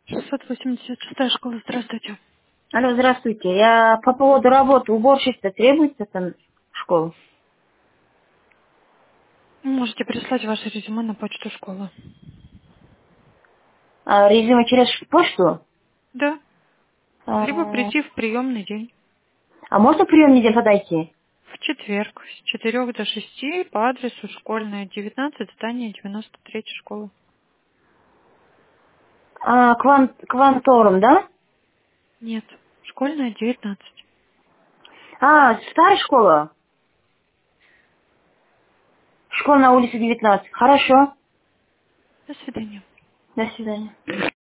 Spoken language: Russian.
686 школа, здравствуйте. Алло, здравствуйте. Я по поводу работы уборщица требуется там в школу? Можете прислать ваше резюме на почту школы. А, резюме через почту? Да. Либо А, прийти в приемный день. а можно приемный день подойти? В четверг с 4 до 6 по адресу школьная, 19, здание 93 школы. А, кванторум, да? Нет, школьная 19. А, старая школа? Школа на улице 19. Хорошо. До свидания. До свидания.